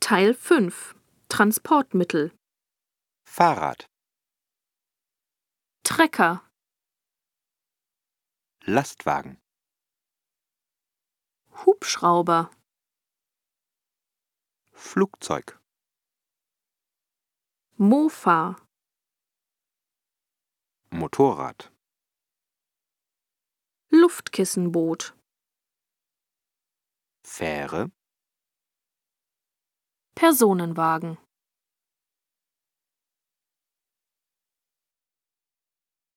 Teil 5 Transportmittel Fahrrad, Trecker, Lastwagen, Hubschrauber, Flugzeug, Mofa, Motorrad, Luftkissenboot, Fähre, Personenwagen.